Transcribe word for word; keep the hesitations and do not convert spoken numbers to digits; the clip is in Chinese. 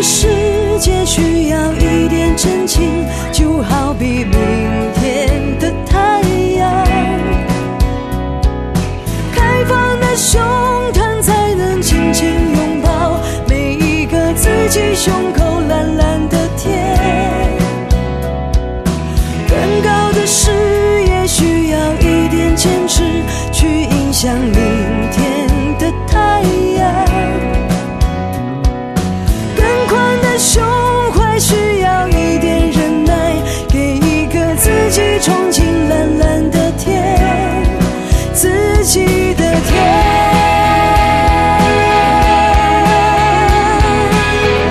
世界需要一点真情，就好比明天的太阳。开放的胸膛才能紧紧拥抱每一个自己胸口蓝蓝的天。更高的视野需要一点坚持，去影响明天的太阳。更宽的胸怀需要一点忍耐，给一个自己憧憬